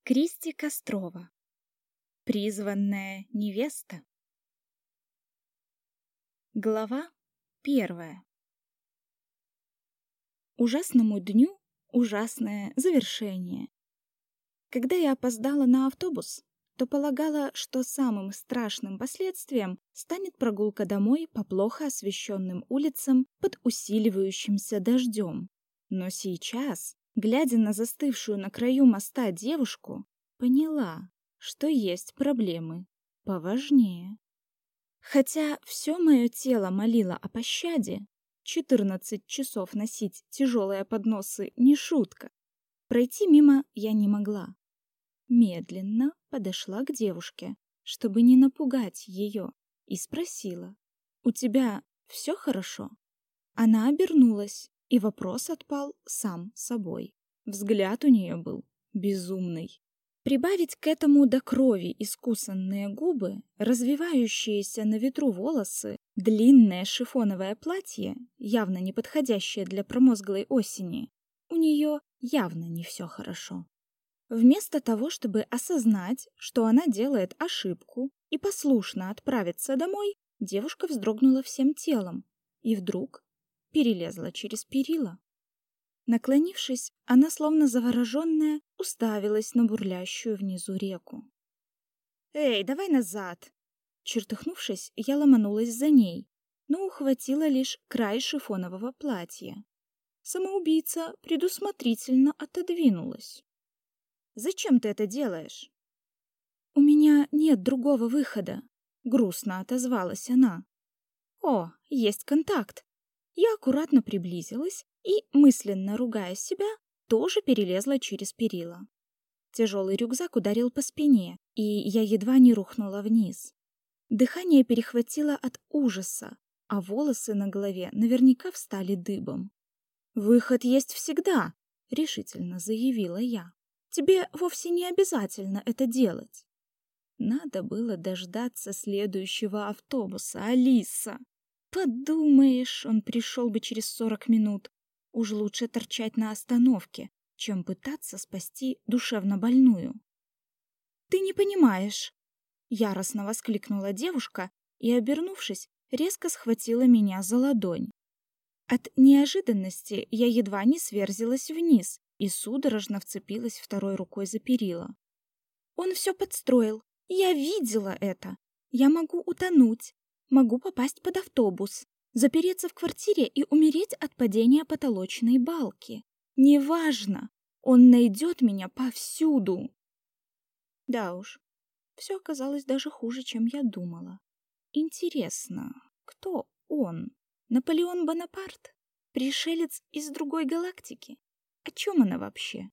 Кристи Кострова. Призванная невеста. Глава 1. Ужасному дню ужасное завершение. Когда я опоздала на автобус, то полагала, что самым страшным последствием станет прогулка домой по плохо освещенным улицам под усиливающимся дождем. Но сейчас, глядя на застывшую на краю моста девушку, поняла, что есть проблемы поважнее. Хотя все мое тело молило о пощаде, 14 часов носить тяжелые подносы не шутка, пройти мимо я не могла. Медленно подошла к девушке, чтобы не напугать ее, и спросила: «У тебя все хорошо?» Она обернулась, и вопрос отпал сам собой. Взгляд у нее был безумный. Прибавить к этому до крови искусанные губы, развивающиеся на ветру волосы, длинное шифоновое платье, явно не подходящее для промозглой осени, у нее явно не все хорошо. Вместо того, чтобы осознать, что она делает ошибку, и послушно отправиться домой, девушка вздрогнула всем телом и вдруг перелезла через перила. Наклонившись, она, словно завороженная, уставилась на бурлящую внизу реку. «Эй, давай назад!» Чертыхнувшись, я ломанулась за ней, но ухватила лишь край шифонового платья. Самоубийца предусмотрительно отодвинулась. «Зачем ты это делаешь?» «У меня нет другого выхода», — грустно отозвалась она. «О, есть контакт!» Я аккуратно приблизилась и, мысленно ругая себя, тоже перелезла через перила. Тяжелый рюкзак ударил по спине, и я едва не рухнула вниз. Дыхание перехватило от ужаса, а волосы на голове наверняка встали дыбом. «Выход есть всегда», — решительно заявила я. «Тебе вовсе не обязательно это делать». Надо было дождаться следующего автобуса, Алиса. Подумаешь, он пришел бы через 40 минут. Уж лучше торчать на остановке, чем пытаться спасти душевнобольную. «Ты не понимаешь!» — яростно воскликнула девушка и, обернувшись, резко схватила меня за ладонь. От неожиданности я едва не сверзилась вниз и судорожно вцепилась второй рукой за перила. «Он все подстроил. Я видела это. Я могу утонуть. Могу попасть под автобус, запереться в квартире и умереть от падения потолочной балки. Неважно, он найдет меня повсюду». Да уж, все оказалось даже хуже, чем я думала. Интересно, кто он? Наполеон Бонапарт? Пришелец из другой галактики? О чем она вообще?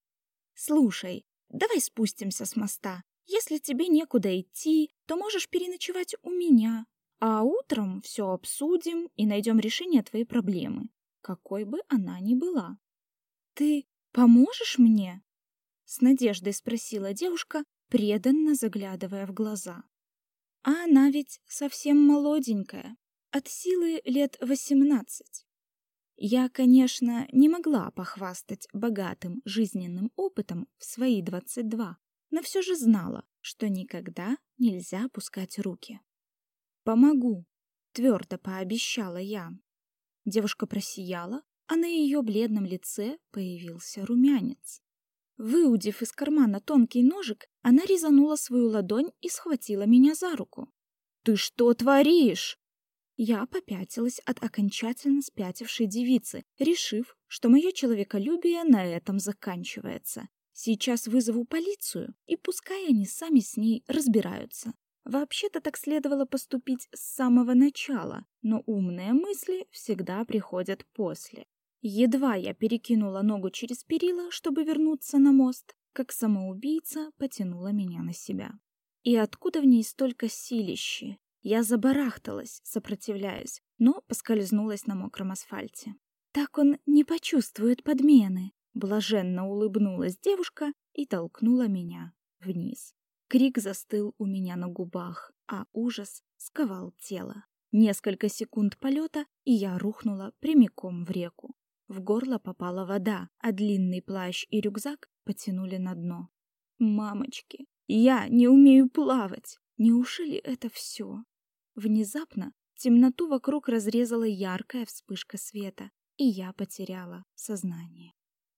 «Слушай, давай спустимся с моста. Если тебе некуда идти, то можешь переночевать у меня. А утром все обсудим и найдем решение твоей проблемы, какой бы она ни была». «Ты поможешь мне?» — с надеждой спросила девушка, преданно заглядывая в глаза. А она ведь совсем молоденькая, от силы лет 18. Я, конечно, не могла похвастать богатым жизненным опытом в свои 22, но все же знала, что никогда нельзя опускать руки. «Помогу», — твердо пообещала я. Девушка просияла, а на ее бледном лице появился румянец. Выудив из кармана тонкий ножик, она резанула свою ладонь и схватила меня за руку. «Ты что творишь?» Я попятилась от окончательно спятившей девицы, решив, что мое человеколюбие на этом заканчивается. Сейчас вызову полицию, и пускай они сами с ней разбираются. Вообще-то так следовало поступить с самого начала, но умные мысли всегда приходят после. Едва я перекинула ногу через перила, чтобы вернуться на мост, как самоубийца потянула меня на себя. И откуда в ней столько силищи? Я забарахталась, сопротивляясь, но поскользнулась на мокром асфальте. «Так он не почувствует подмены», — блаженно улыбнулась девушка и толкнула меня вниз. Крик застыл у меня на губах, а ужас сковал тело. Несколько секунд полета, и я рухнула прямиком в реку. В горло попала вода, а длинный плащ и рюкзак потянули на дно. Мамочки, я не умею плавать. Неужели это все? Внезапно темноту вокруг разрезала яркая вспышка света, и я потеряла сознание.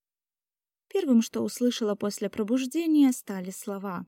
Первым, что услышала после пробуждения, стали слова: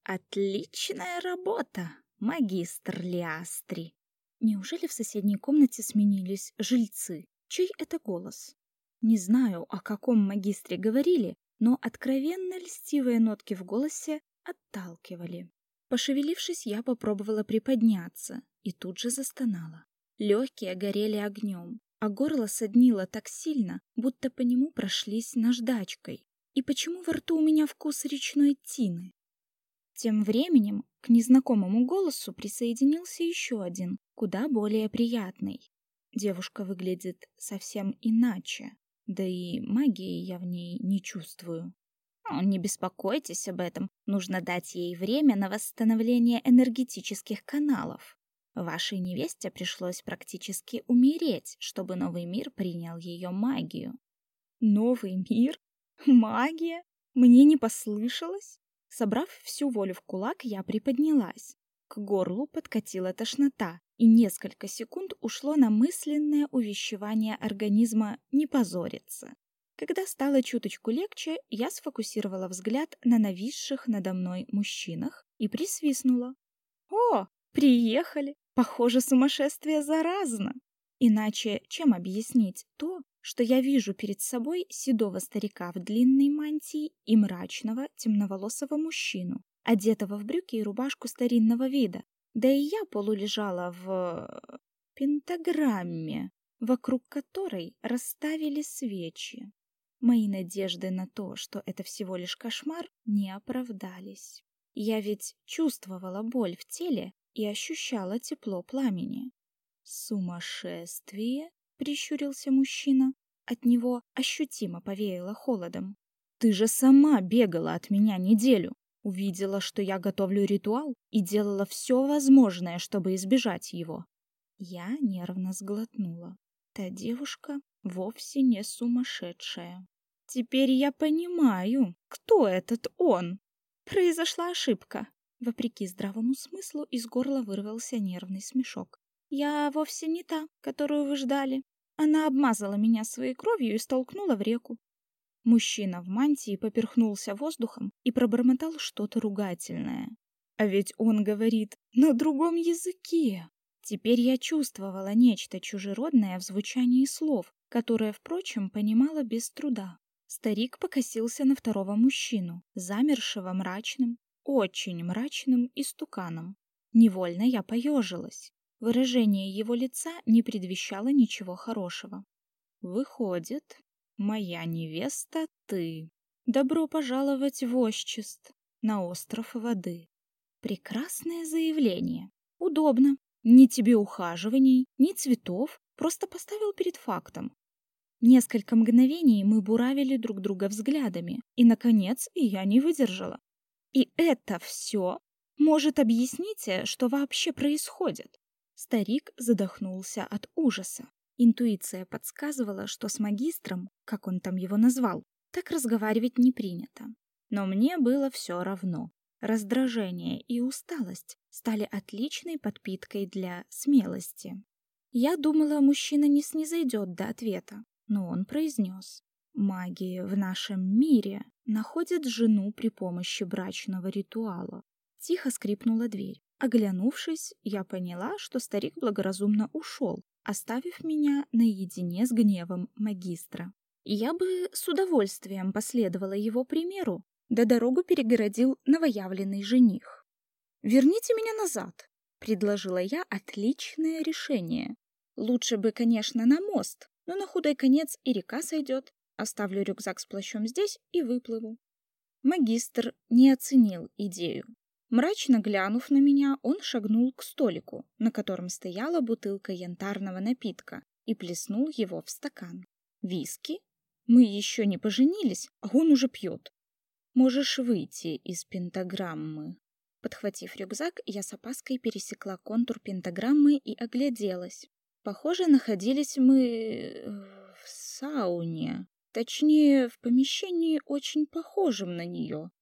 «Отличная работа, магистр Лиастри!» Неужели в соседней комнате сменились жильцы? Чей это голос? Не знаю, о каком магистре говорили, но откровенно льстивые нотки в голосе отталкивали. Пошевелившись, я попробовала приподняться и тут же застонала. Легкие горели огнем, а горло соднило так сильно, будто по нему прошлись наждачкой. И почему во рту у меня вкус речной тины? Тем временем к незнакомому голосу присоединился еще один, куда более приятный. Девушка выглядит совсем иначе, да и магии я в ней не чувствую. Не беспокойтесь об этом, нужно дать ей время на восстановление энергетических каналов. Вашей невесте пришлось практически умереть, чтобы новый мир принял ее магию. Новый мир? Магия? Мне не послышалось? Собрав всю волю в кулак, я приподнялась. К горлу подкатила тошнота, и несколько секунд ушло на мысленное увещевание организма не позориться. Когда стало чуточку легче, я сфокусировала взгляд на нависших надо мной мужчинах и присвистнула. «О, приехали! Похоже, сумасшествие заразно!» Иначе чем объяснить то, что я вижу перед собой седого старика в длинной мантии и мрачного темноволосого мужчину, одетого в брюки и рубашку старинного вида? Да и я полулежала в пентаграмме, вокруг которой расставили свечи. Мои надежды на то, что это всего лишь кошмар, не оправдались. Я ведь чувствовала боль в теле и ощущала тепло пламени. «Сумасшествие?» — прищурился мужчина. От него ощутимо повеяло холодом. «Ты же сама бегала от меня неделю. Увидела, что я готовлю ритуал и делала все возможное, чтобы избежать его». Я нервно сглотнула. Та девушка вовсе не сумасшедшая. Теперь я понимаю, кто этот он. Произошла ошибка. Вопреки здравому смыслу из горла вырвался нервный смешок. Я вовсе не та, которую вы ждали. Она обмазала меня своей кровью и столкнула в реку. Мужчина в мантии поперхнулся воздухом и пробормотал что-то ругательное. А ведь он говорит на другом языке. Теперь я чувствовала нечто чужеродное в звучании слов, которое, впрочем, понимала без труда. Старик покосился на второго мужчину, замершего мрачным, очень мрачным истуканом. Невольно я поежилась. Выражение его лица не предвещало ничего хорошего. «Выходит, моя невеста ты. Добро пожаловать в Ощест, на остров воды». Прекрасное заявление. Удобно. Ни тебе ухаживаний, ни цветов, просто поставил перед фактом. Несколько мгновений мы буравили друг друга взглядами, и, наконец, я не выдержала. «И это все? Может, объясните, что вообще происходит?» Старик задохнулся от ужаса. Интуиция подсказывала, что с магистром, как он там его назвал, так разговаривать не принято. Но мне было все равно. Раздражение и усталость стали отличной подпиткой для смелости. Я думала, мужчина не снизойдет до ответа, но он произнес: «Маги в нашем мире находят жену при помощи брачного ритуала». Тихо скрипнула дверь. Оглянувшись, я поняла, что старик благоразумно ушел, оставив меня наедине с гневом магистра. Я бы с удовольствием последовала его примеру, да дорогу перегородил новоявленный жених. «Верните меня назад», — предложила я отличное решение. Лучше бы, конечно, на мост, но на худой конец и река сойдет. Оставлю рюкзак с плащом здесь и выплыву. Магистр не оценил идею. Мрачно глянув на меня, он шагнул к столику, на котором стояла бутылка янтарного напитка, и плеснул его в стакан. «Виски? Мы еще не поженились, а он уже пьет. Можешь выйти из пентаграммы». Подхватив рюкзак, я с опаской пересекла контур пентаграммы и огляделась. Похоже, находились мы в сауне. Точнее, в помещении, очень похожем на нее.